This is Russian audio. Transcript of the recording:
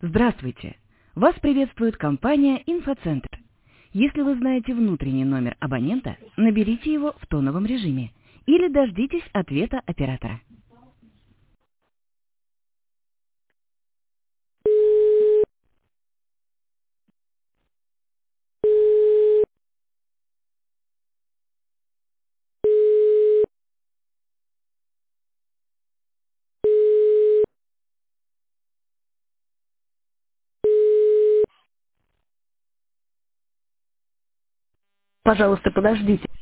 Здравствуйте! Вас приветствует компания «Инфоцентр». Если вы знаете внутренний номер абонента, наберите его в тоновом режиме или дождитесь ответа оператора. Пожалуйста, подождите.